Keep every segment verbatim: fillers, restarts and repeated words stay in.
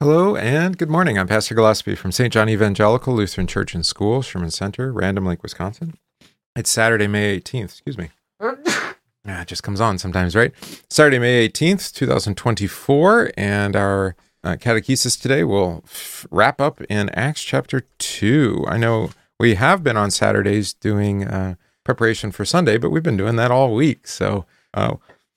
Hello and good morning. I'm Pastor Gillespie from Saint John Evangelical Lutheran Church and School, Sherman Center, Random Lake, Wisconsin. It's Saturday, May eighteenth. Excuse me. Ah, it just comes on sometimes, right? Saturday, May eighteenth, twenty twenty-four, and our uh, catechesis today will f- wrap up in Acts chapter two. I know we have been on Saturdays doing uh, preparation for Sunday, but we've been doing that all week, so uh,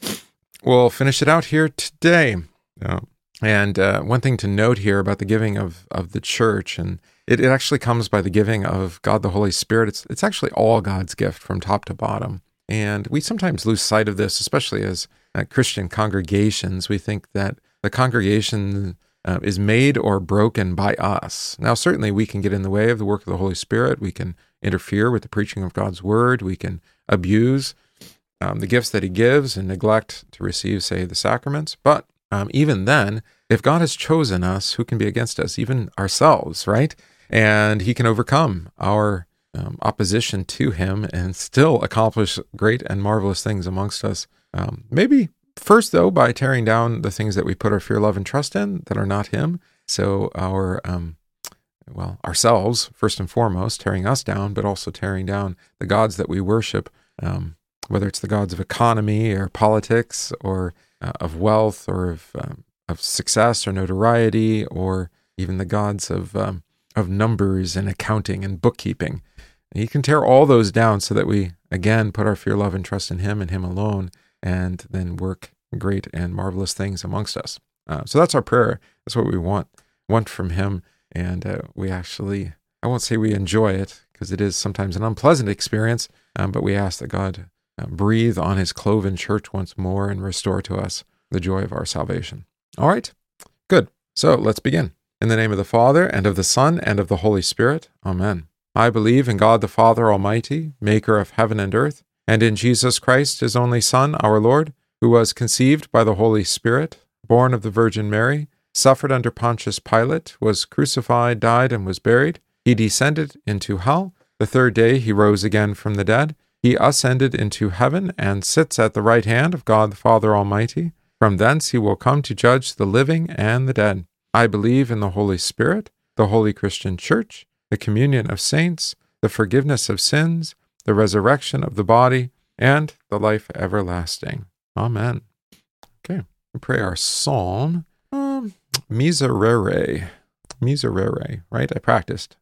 we'll finish it out here today. Uh, And uh, one thing to note here about the giving of, of the church, and it, it actually comes by the giving of God the Holy Spirit. It's it's actually all God's gift from top to bottom. And we sometimes lose sight of this, especially as uh, Christian congregations. We think that the congregation uh, is made or broken by us. Now, certainly we can get in the way of the work of the Holy Spirit. We can interfere with the preaching of God's word. We can abuse um, the gifts that he gives and neglect to receive, say, the sacraments. But Um, even then, if God has chosen us, who can be against us? Even ourselves, right? And he can overcome our um, opposition to him and still accomplish great and marvelous things amongst us. Um, maybe first, though, by tearing down the things that we put our fear, love, and trust in that are not him. So our, um, well, ourselves, first and foremost, tearing us down, but also tearing down the gods that we worship, um, whether it's the gods of economy or politics or Uh, of wealth or of um, of success or notoriety, or even the gods of um, of numbers and accounting and bookkeeping. And he can tear all those down so that we, again, put our fear, love, and trust in him and him alone, and then work great and marvelous things amongst us. Uh, so that's our prayer. That's what we want, want from him. And uh, we actually, I won't say we enjoy it, because it is sometimes an unpleasant experience, um, but we ask that God Uh, breathe on his cloven church once more and restore to us the joy of our salvation. All right, good. So let's begin. In the name of the Father, and of the Son, and of the Holy Spirit. Amen. I believe in God the Father Almighty, maker of heaven and earth, and in Jesus Christ, his only Son, our Lord, who was conceived by the Holy Spirit, born of the Virgin Mary, suffered under Pontius Pilate, was crucified, died, and was buried. He descended into hell. The third day he rose again from the dead. He ascended into heaven and sits at the right hand of God the Father Almighty. From thence he will come to judge the living and the dead. I believe in the Holy Spirit, the holy Christian Church, the communion of saints, the forgiveness of sins, the resurrection of the body, and the life everlasting. Amen. Okay, we pray our psalm. Um, Miserere. Miserere, right? I practiced.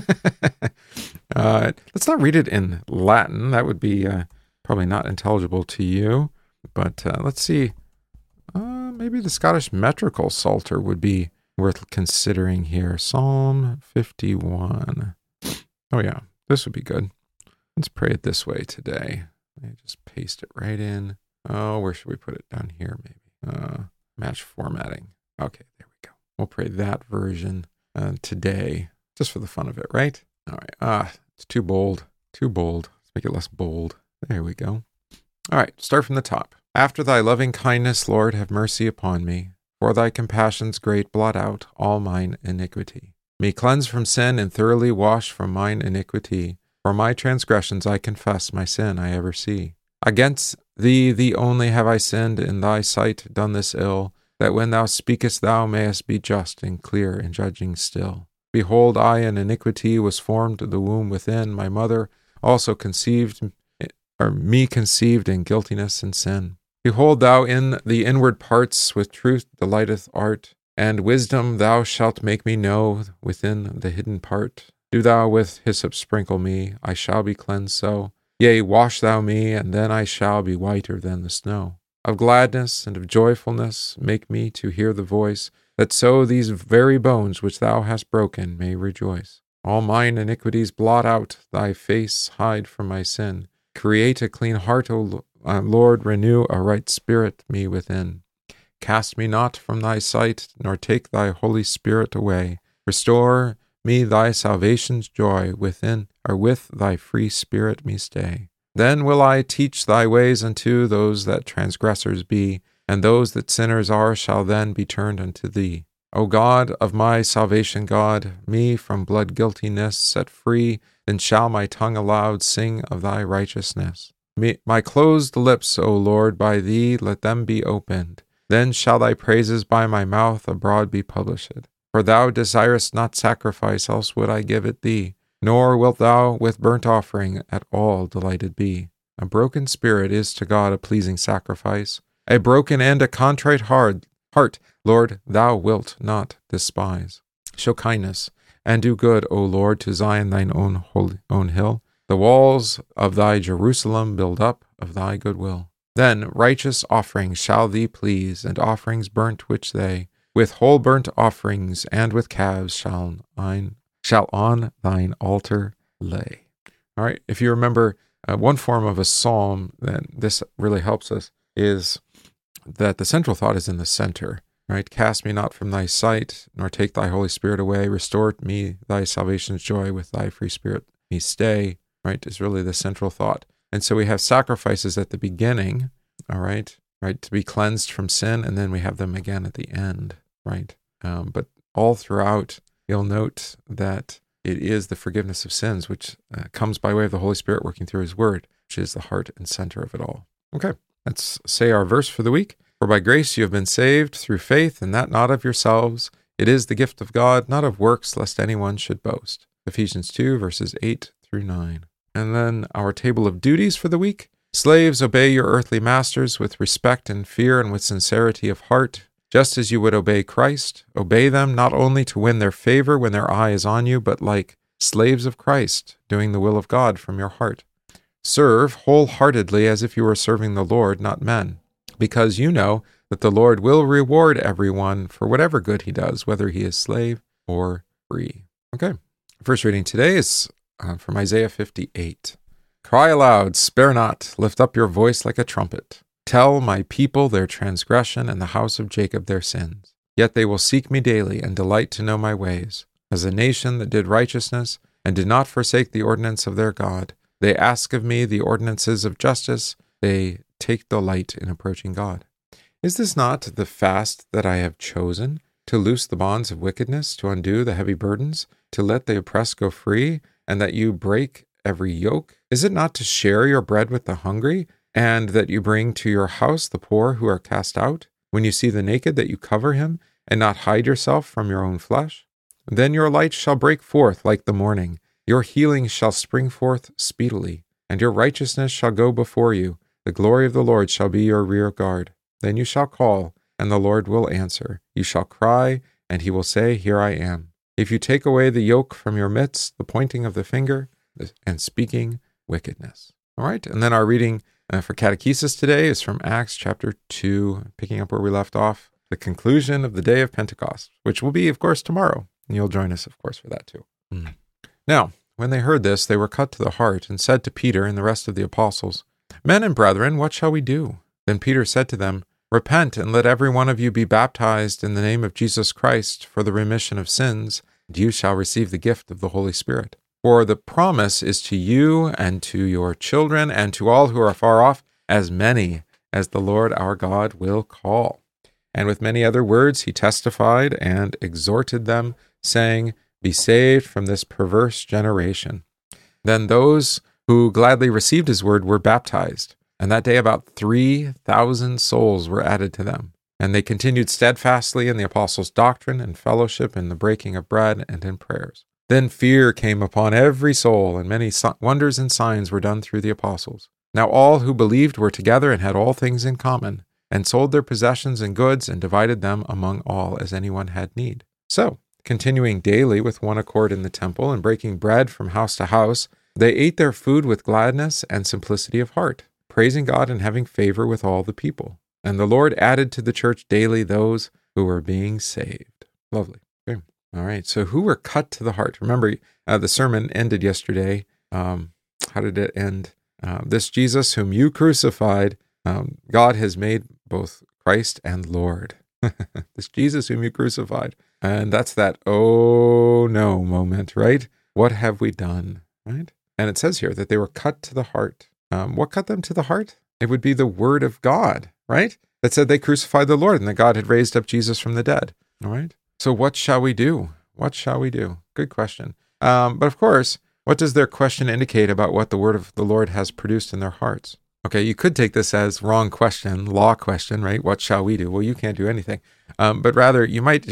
uh, let's not read it in Latin. That would be uh, probably not intelligible to you. But uh, let's see. Uh, maybe the Scottish metrical psalter would be worth considering here. Psalm fifty-one. Oh yeah, this would be good. Let's pray it this way today. Let me just paste it right in. Oh, where should we put it? Down here, maybe. Uh, match formatting. Okay, there we go. We'll pray that version uh, today. Just for the fun of it, right? All right. Ah, it's too bold. Too bold. Let's make it less bold. There we go. All right. Start from the top. After thy loving kindness, Lord, have mercy upon me. For thy compassions great, blot out all mine iniquity. Me cleanse from sin and thoroughly wash from mine iniquity. For my transgressions I confess, my sin I ever see. Against thee, thee only have I sinned, in thy sight done this ill, that when thou speakest thou mayest be just and clear in judging still. Behold, I in iniquity was formed the womb within. My mother also conceived, or me conceived in guiltiness and sin. Behold, thou in the inward parts with truth delighteth art, and wisdom thou shalt make me know within the hidden part. Do thou with hyssop sprinkle me, I shall be cleansed so. Yea, wash thou me, and then I shall be whiter than the snow. Of gladness and of joyfulness make me to hear the voice, that so these very bones which thou hast broken may rejoice. All mine iniquities blot out, thy face hide from my sin. Create a clean heart, O Lord, renew a right spirit me within. Cast me not from thy sight, nor take thy Holy Spirit away. Restore me thy salvation's joy, within or with thy free spirit me stay. Then will I teach thy ways unto those that transgressors be, and those that sinners are shall then be turned unto thee. O God of my salvation, God, me from blood guiltiness set free, then shall my tongue aloud sing of thy righteousness. Me, my closed lips, O Lord, by thee let them be opened. Then shall thy praises by my mouth abroad be published. For thou desirest not sacrifice, else would I give it thee. Nor wilt thou with burnt offering at all delighted be. A broken spirit is to God a pleasing sacrifice. A broken and a contrite heart, heart, Lord, thou wilt not despise. Show kindness, and do good, O Lord, to Zion thine own holy, own hill. The walls of thy Jerusalem build up of thy goodwill. Then righteous offerings shall thee please, and offerings burnt which they, with whole burnt offerings and with calves shall thine, shall on thine altar lay. All right, if you remember, uh, one form of a psalm, then this really helps us, is that the central thought is in the center. Right? Cast me not from thy sight, nor take thy Holy Spirit away. Restore me thy salvation's joy, with thy free spirit me stay. Right? Is really the central thought. And so we have sacrifices at the beginning, all right, right, to be cleansed from sin, and then we have them again at the end, right? Um, but all throughout, you'll note that it is the forgiveness of sins, which uh, comes by way of the Holy Spirit working through his word, which is the heart and center of it all. Okay, let's say our verse for the week. For by grace you have been saved through faith, and that not of yourselves. It is the gift of God, not of works, lest anyone should boast. Ephesians two, verses eight through nine. And then our table of duties for the week. Slaves, obey your earthly masters with respect and fear and with sincerity of heart, just as you would obey Christ. Obey them not only to win their favor when their eye is on you, but like slaves of Christ, doing the will of God from your heart. Serve wholeheartedly as if you were serving the Lord, not men, because you know that the Lord will reward everyone for whatever good he does, whether he is slave or free. Okay, first reading today is uh, from Isaiah fifty-eight. Cry aloud, spare not, lift up your voice like a trumpet. Tell my people their transgression and the house of Jacob their sins. Yet they will seek me daily and delight to know my ways. As a nation that did righteousness and did not forsake the ordinance of their God, they ask of me the ordinances of justice. They take delight in approaching God. Is this not the fast that I have chosen, to loose the bonds of wickedness, to undo the heavy burdens, to let the oppressed go free, and that you break every yoke? Is it not to share your bread with the hungry, and that you bring to your house the poor who are cast out? When you see the naked, that you cover him, and not hide yourself from your own flesh? Then your light shall break forth like the morning, your healing shall spring forth speedily, and your righteousness shall go before you. The glory of the Lord shall be your rear guard. Then you shall call, and the Lord will answer. You shall cry, and he will say, Here I am. If you take away the yoke from your midst, the pointing of the finger, and speaking wickedness. All right, and then our reading uh, for catechesis today is from Acts chapter two, picking up where we left off, the conclusion of the day of Pentecost, which will be, of course, tomorrow. And you'll join us, of course, for that too. Mm. Now, when they heard this, they were cut to the heart and said to Peter and the rest of the apostles, Men and brethren, what shall we do? Then Peter said to them, Repent, and let every one of you be baptized in the name of Jesus Christ for the remission of sins, and you shall receive the gift of the Holy Spirit. For the promise is to you and to your children and to all who are far off, as many as the Lord our God will call. And with many other words he testified and exhorted them, saying, Be saved from this perverse generation. Then those who gladly received his word were baptized, and that day about three thousand souls were added to them. And they continued steadfastly in the apostles' doctrine and fellowship, in the breaking of bread and in prayers. Then fear came upon every soul, and many wonders and signs were done through the apostles. Now all who believed were together and had all things in common, and sold their possessions and goods, and divided them among all as anyone had need. So, continuing daily with one accord in the temple, and breaking bread from house to house, they ate their food with gladness and simplicity of heart, praising God and having favor with all the people. And the Lord added to the church daily those who were being saved. Lovely. Okay. All right. So who were cut to the heart? Remember, uh, the sermon ended yesterday. Um, how did it end? Uh, this Jesus whom you crucified, um, God has made both Christ and Lord. This Jesus whom you crucified. And that's that, oh no moment, right? What have we done, right? And it says here that they were cut to the heart. Um, what cut them to the heart? It would be the word of God, right? That said they crucified the Lord and that God had raised up Jesus from the dead, all right? So what shall we do? What shall we do? Good question. Um, but of course, what does their question indicate about what the word of the Lord has produced in their hearts? Okay, you could take this as wrong question, law question, right? What shall we do? Well, you can't do anything. Um, but rather, you might just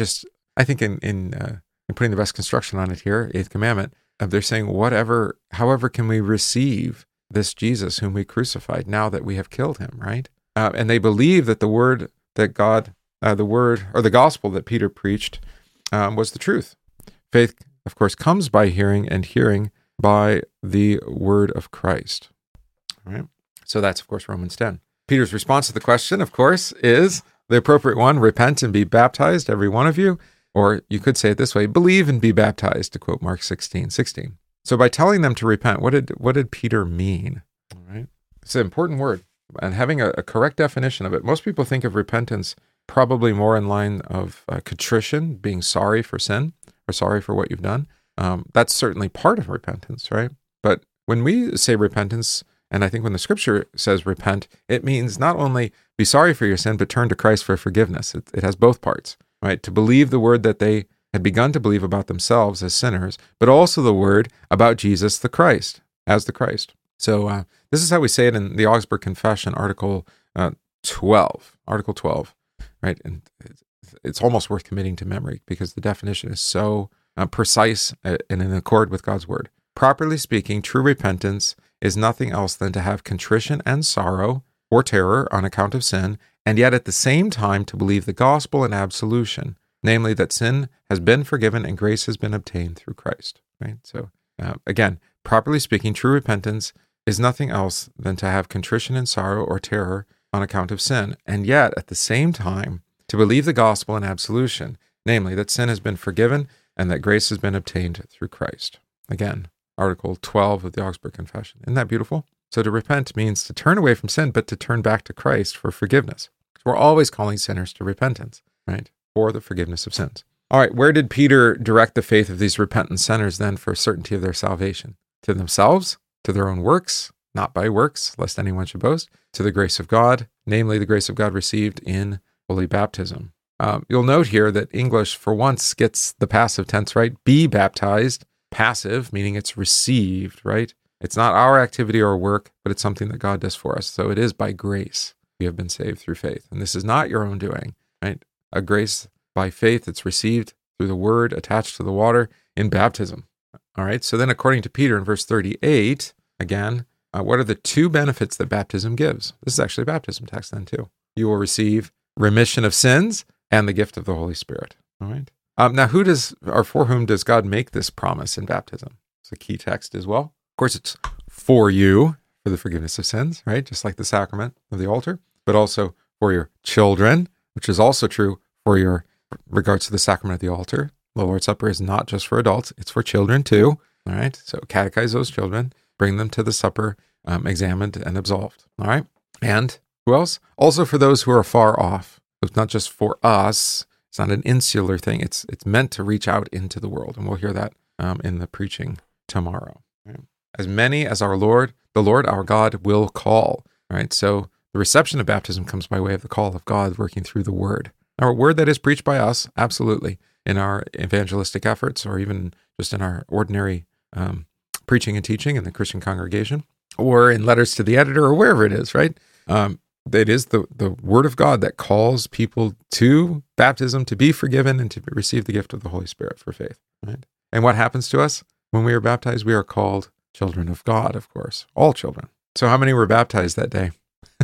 I think in in, uh, in putting the best construction on it here, eighth commandment, uh, they're saying, whatever, however can we receive this Jesus whom we crucified now that we have killed him, right? Uh, and they believe that the word that God, uh, the word or the gospel that Peter preached um, was the truth. Faith, of course, comes by hearing, and hearing by the word of Christ. All right. So that's, of course, Romans ten. Peter's response to the question, of course, is the appropriate one: repent and be baptized, every one of you. Or you could say it this way: believe and be baptized, to quote Mark sixteen sixteen. So by telling them to repent, what did what did Peter mean? All right. It's an important word, and having a, a correct definition of it. Most people think of repentance probably more in line of uh, contrition, being sorry for sin or sorry for what you've done. Um, that's certainly part of repentance, right? But when we say repentance, and I think when the scripture says repent, it means not only be sorry for your sin, but turn to Christ for forgiveness. It, it has both parts, right? To believe the word that they had begun to believe about themselves as sinners, but also the word about Jesus the Christ, as the Christ. So uh, this is how we say it in the Augsburg Confession, Article uh, twelve, Article twelve, right? And it's, it's almost worth committing to memory because the definition is so uh, precise and in accord with God's word. Properly speaking, true repentance is nothing else than to have contrition and sorrow or terror on account of sin, and yet at the same time to believe the gospel and absolution, namely that sin has been forgiven and grace has been obtained through Christ. Right. So uh, again, properly speaking, true repentance is nothing else than to have contrition and sorrow or terror on account of sin, and yet at the same time to believe the gospel and absolution, namely that sin has been forgiven and that grace has been obtained through Christ. Again, Article twelve of the Augsburg Confession. Isn't that beautiful? So to repent means to turn away from sin, but to turn back to Christ for forgiveness. We're always calling sinners to repentance, right? For the forgiveness of sins. All right, where did Peter direct the faith of these repentant sinners then for certainty of their salvation? To themselves, to their own works, not by works, lest anyone should boast, to the grace of God, namely the grace of God received in holy baptism. Um, you'll note here that English, for once, gets the passive tense right. Be baptized, passive, meaning it's received, right? It's not our activity or work, but it's something that God does for us. So it is by grace we have been saved through faith. And this is not your own doing, right? A grace by faith that's received through the word attached to the water in baptism. All right. So then according to Peter in verse thirty-eight, again, uh, what are the two benefits that baptism gives? This is actually a baptism text then too. You will receive remission of sins and the gift of the Holy Spirit. All right. Um, now, who does, or for whom does God make this promise in baptism? It's a key text as well. Of course, it's for you, for the forgiveness of sins, right? Just like the sacrament of the altar, but also for your children, which is also true for your regards to the sacrament of the altar. The Lord's Supper is not just for adults, it's for children too, all right? So catechize those children, bring them to the supper, um, examined and absolved, all right? And who else? Also for those who are far off. It's not just for us. It's not an insular thing. It's it's meant to reach out into the world, and we'll hear that um, in the preaching tomorrow. Right? As many as our Lord, the Lord our God will call. Right. So the reception of baptism comes by way of the call of God working through the word. Our word that is preached by us, absolutely, in our evangelistic efforts, or even just in our ordinary um, preaching and teaching in the Christian congregation, or in letters to the editor, or wherever it is. Right. Um, It is the, the word of God that calls people to baptism, to be forgiven, and to receive the gift of the Holy Spirit for faith. Right? And what happens to us when we are baptized? We are called children of God, of course, all children. So how many were baptized that day?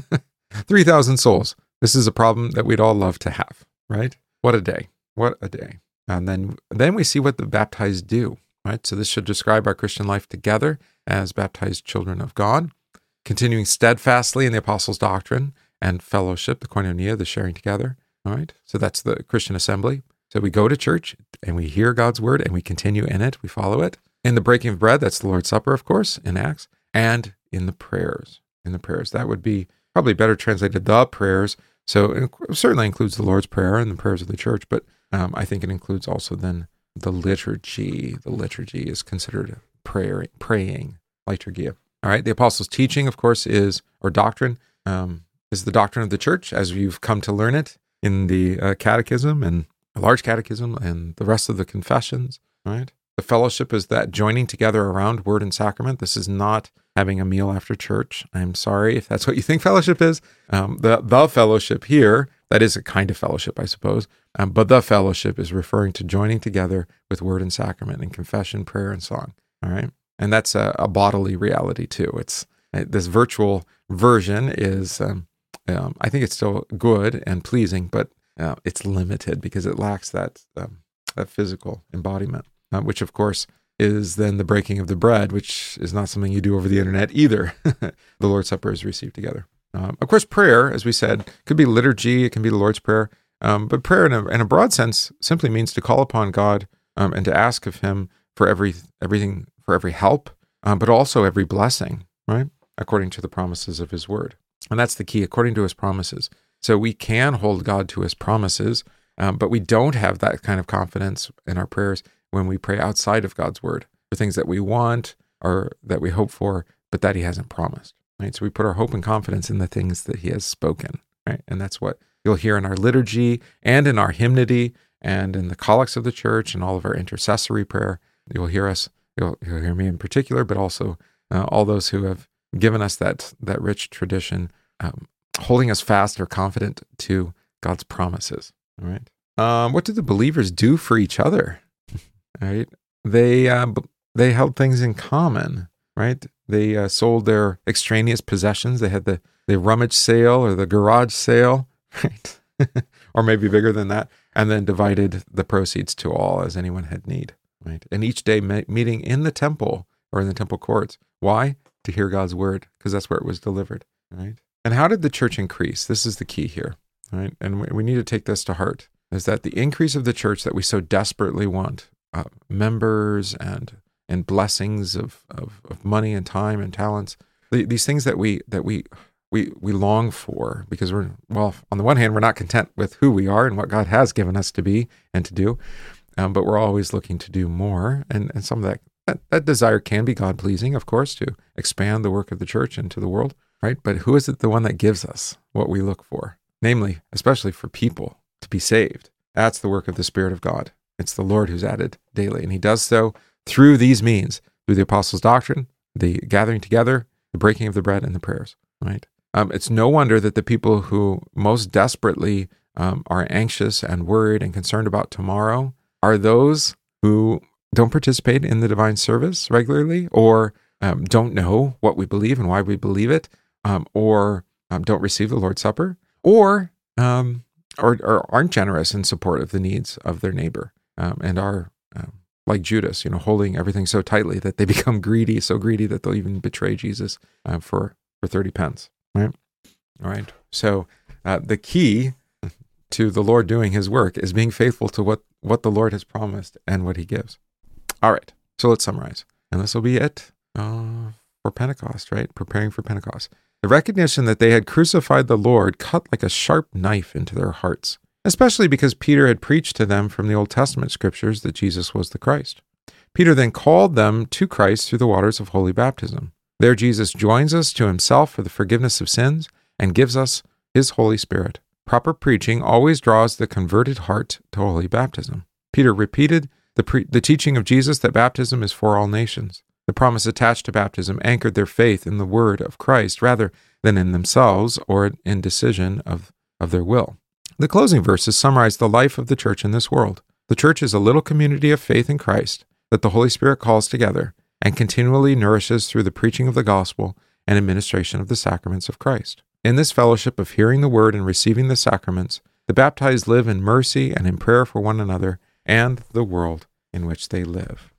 three thousand souls. This is a problem that we'd all love to have, right? What a day. What a day. And then, then we see what the baptized do, right? So this should describe our Christian life together as baptized children of God, continuing steadfastly in the apostles' doctrine and fellowship, the koinonia, the sharing together. All right. So that's the Christian assembly. So we go to church and we hear God's word and we continue in it. We follow it. In the breaking of bread, that's the Lord's Supper, of course, in Acts, and in the prayers. In the prayers. That would be probably better translated the prayers. So it certainly includes the Lord's Prayer and the prayers of the church, but um, I think it includes also then the liturgy. The liturgy is considered prayer, praying, liturgia. All right, the apostles' teaching, of course, is, or doctrine, um, is the doctrine of the church, as you've come to learn it in the uh, catechism and a large catechism and the rest of the confessions, right? The fellowship is that joining together around word and sacrament. This is not having a meal after church. I'm sorry if that's what you think fellowship is. Um, the, the fellowship here That is a kind of fellowship, I suppose. Um, but the fellowship is referring to joining together with word and sacrament and confession, prayer, and song. All right. And that's a, a bodily reality too. It's uh, this virtual version is, um, um, I think it's still good and pleasing, but uh, it's limited because it lacks that um, that physical embodiment, uh, which of course is then the breaking of the bread, which is not something you do over the internet either. The Lord's Supper is received together. Um, of course, prayer, as we said, could be liturgy. It can be the Lord's Prayer. Um, but prayer in a, in a broad sense simply means to call upon God um, and to ask of him for every everything, for every help, um, but also every blessing, right? According to the promises of his word. And that's the key, according to his promises. So we can hold God to his promises, um, but we don't have that kind of confidence in our prayers when we pray outside of God's word for things that we want or that we hope for, but that he hasn't promised, right? So we put our hope and confidence in the things that he has spoken, right? And that's what you'll hear in our liturgy and in our hymnody and in the collects of the church and all of our intercessory prayer. You'll hear us, you'll, you'll hear me in particular, but also uh, all those who have given us that that rich tradition, um, holding us fast or confident to God's promises, all right? Um, what did the believers do for each other? Right? They uh, they held things in common, right? They uh, sold their extraneous possessions. They had the, the rummage sale or the garage sale, right? Or maybe bigger than that, and then divided the proceeds to all as anyone had need, right? And each day me- meeting in the temple or in the temple courts. Why? To hear God's word, because that's where it was delivered, right? And how did the church increase? This is the key here, right? And we, we need to take this to heart, is that the increase of the church that we so desperately want, Uh, members and and blessings of, of, of money and time and talents, the, these things that we that we we we long for, because we're, well, on the one hand, we're not content with who we are and what God has given us to be and to do, um, but we're always looking to do more. And, and some of that, that that desire can be God-pleasing, of course, to expand the work of the church into the world, right? But who is it the one that gives us what we look for? Namely, especially for people to be saved. That's the work of the Spirit of God. It's the Lord who's added daily, and he does so through these means, through the apostles' doctrine, the gathering together, the breaking of the bread, and the prayers, right? Um, it's no wonder that the people who most desperately um, are anxious and worried and concerned about tomorrow are those who don't participate in the divine service regularly, or um, don't know what we believe and why we believe it, um, or um, don't receive the Lord's Supper, or, um, or or aren't generous in support of the needs of their neighbor. Um, and are, um, like Judas, you know, holding everything so tightly that they become greedy, so greedy that they'll even betray Jesus uh, for, for thirty pence, right? All right. So uh, the key to the Lord doing his work is being faithful to what, what the Lord has promised and what he gives. All right. So let's summarize. And this will be it uh, for Pentecost, right? Preparing for Pentecost. The recognition that they had crucified the Lord cut like a sharp knife into their hearts, especially because Peter had preached to them from the Old Testament scriptures that Jesus was the Christ. Peter then called them to Christ through the waters of holy baptism. There Jesus joins us to himself for the forgiveness of sins and gives us his Holy Spirit. Proper preaching always draws the converted heart to holy baptism. Peter repeated the, pre- the teaching of Jesus that baptism is for all nations. The promise attached to baptism anchored their faith in the word of Christ rather than in themselves or in decision of, of their will. The closing verses summarize the life of the church in this world. The church is a little community of faith in Christ that the Holy Spirit calls together and continually nourishes through the preaching of the gospel and administration of the sacraments of Christ. In this fellowship of hearing the word and receiving the sacraments, the baptized live in mercy and in prayer for one another and the world in which they live.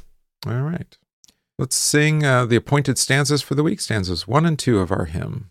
All right. Let's sing uh, the appointed stanzas for the week, stanzas one and two of our hymn.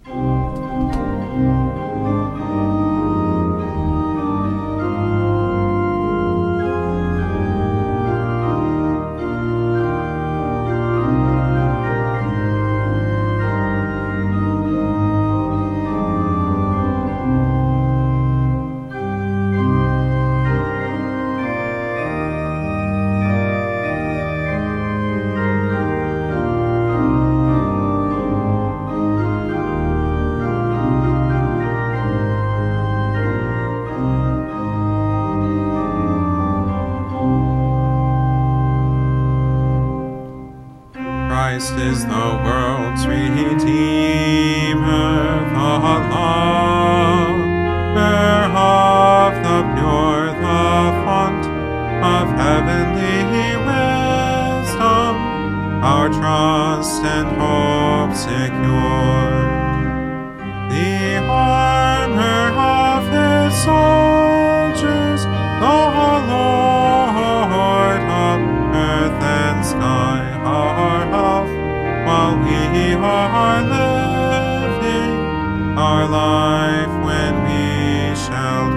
Christ is the world's Redeemer, the love heavenly wisdom, our trust and hope secured. The armor of his soldiers, the Lord of earth and sky, our help, while we are living our life when we shall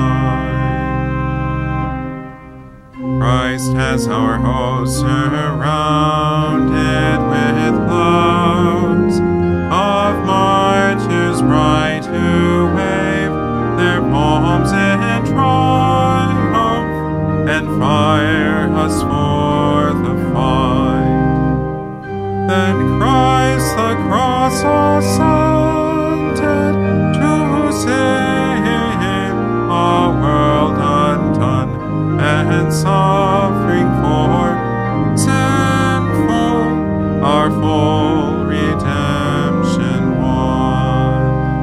die. Christ has our host surrounded with clouds of martyrs bright who wave their palms in triumph and fire us for the fight. Then Christ the cross ascended to save a world undone and suffering for sinful, our full redemption won.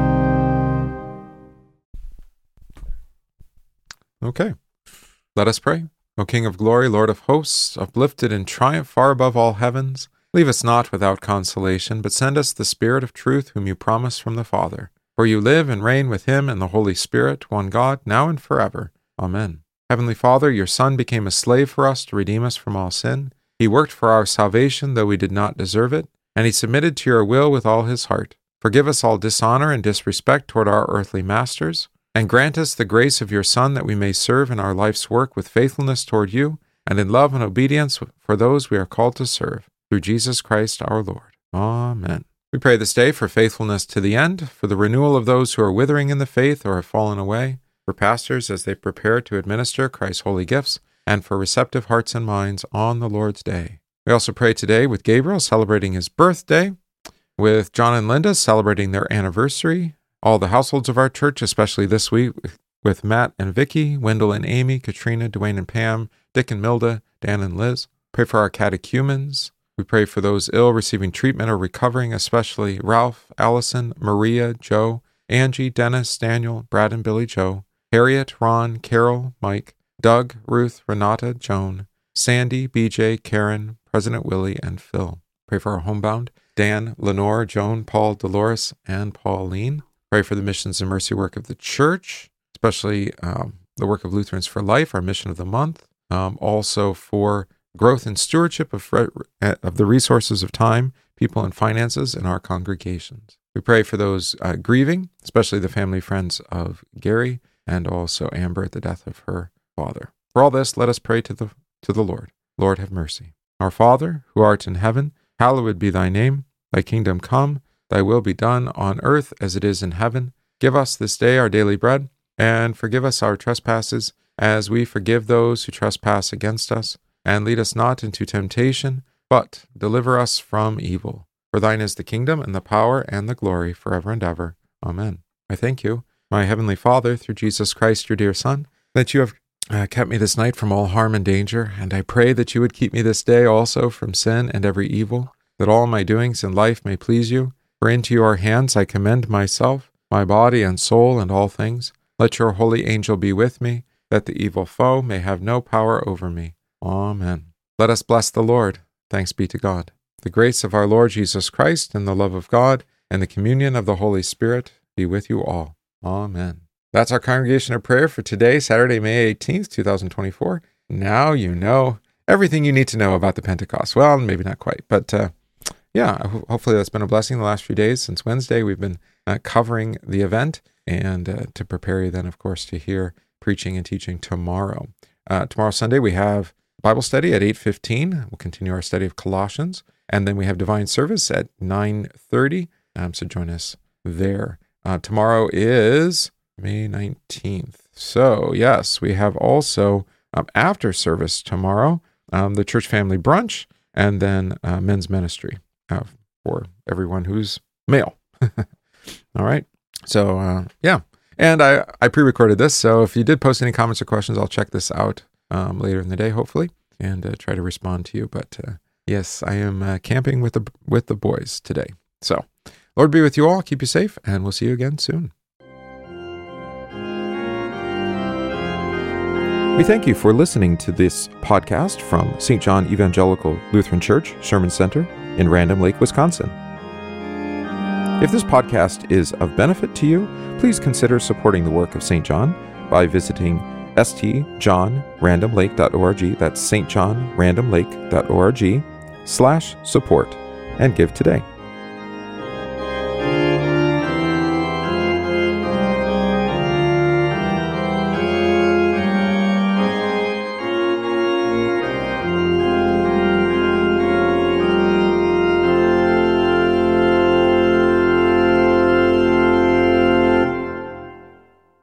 Okay, let us pray. O King of glory, Lord of hosts, uplifted in triumph far above all heavens, leave us not without consolation, but send us the Spirit of truth whom you promised from the Father. For you live and reign with him and the Holy Spirit, one God, now and forever. Amen. Heavenly Father, your Son became a slave for us to redeem us from all sin. He worked for our salvation, though we did not deserve it, and he submitted to your will with all his heart. Forgive us all dishonor and disrespect toward our earthly masters, and grant us the grace of your Son that we may serve in our life's work with faithfulness toward you, and in love and obedience for those we are called to serve. Through Jesus Christ our Lord. Amen. We pray this day for faithfulness to the end, for the renewal of those who are withering in the faith or have fallen away, for pastors as they prepare to administer Christ's holy gifts, and for receptive hearts and minds on the Lord's day. We also pray today with Gabriel celebrating his birthday, with John and Linda celebrating their anniversary, all the households of our church, especially this week, with Matt and Vicky, Wendell and Amy, Katrina, Dwayne and Pam, Dick and Milda, Dan and Liz. Pray for our catechumens. We pray for those ill receiving treatment or recovering, especially Ralph, Allison, Maria, Joe, Angie, Dennis, Daniel, Brad and Billy Joe, Harriet, Ron, Carol, Mike, Doug, Ruth, Renata, Joan, Sandy, B J, Karen, President Willie, and Phil. Pray for our homebound, Dan, Lenore, Joan, Paul, Dolores, and Pauline. Pray for the missions and mercy work of the church, especially um, the work of Lutherans for Life, our mission of the month. Um, also for growth and stewardship of, of the resources of time, people, and finances in our congregations. We pray for those uh, grieving, especially the family friends of Gary, and also Amber at the death of her father. For all this, let us pray to the to the Lord. Lord, have mercy. Our Father, who art in heaven, hallowed be thy name. Thy kingdom come, thy will be done on earth as it is in heaven. Give us this day our daily bread, and forgive us our trespasses, as we forgive those who trespass against us. And lead us not into temptation, but deliver us from evil. For thine is the kingdom, and the power, and the glory, forever and ever. Amen. I thank you, my heavenly Father, through Jesus Christ, your dear Son, that you have uh, kept me this night from all harm and danger, and I pray that you would keep me this day also from sin and every evil, that all my doings in life may please you. For into your hands I commend myself, my body and soul, and all things. Let your holy angel be with me, that the evil foe may have no power over me. Amen. Let us bless the Lord. Thanks be to God. The grace of our Lord Jesus Christ, and the love of God, and the communion of the Holy Spirit be with you all. Amen. That's our congregation of prayer for today, Saturday, May eighteenth, twenty twenty-four. Now you know everything you need to know about the Pentecost. Well, maybe not quite, but uh, yeah, ho- hopefully that's been a blessing the last few days. Since Wednesday, we've been uh, covering the event, and uh, to prepare you then, of course, to hear preaching and teaching tomorrow. Uh, tomorrow, Sunday, we have Bible study at eight fifteen. We'll continue our study of Colossians. And then we have divine service at nine thirty. Um, so join us there. Uh, tomorrow is May nineteenth. So, yes, we have also um, after service tomorrow, um, the church family brunch, and then uh, men's ministry uh, for everyone who's male. All right. So, uh, yeah. And I, I pre-recorded this, so if you did post any comments or questions, I'll check this out um, later in the day, hopefully, and uh, try to respond to you. But uh, yes, I am uh, camping with the with the boys today. So, Lord be with you all. Keep you safe, and we'll see you again soon. We thank you for listening to this podcast from Saint John Evangelical Lutheran Church, Sherman Center in Random Lake, Wisconsin. If this podcast is of benefit to you, please consider supporting the work of Saint John by visiting s t john random lake dot org, that's s t john random lake dot org slash support, and give today.